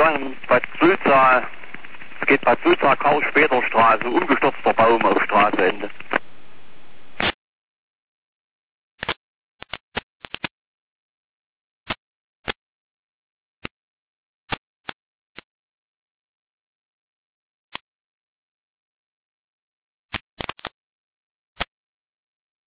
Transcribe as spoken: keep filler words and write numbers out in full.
sagen, bei Sulza, es geht bei Sulza Karl-Später-Straße, umgestürzter Baum auf Straßeende.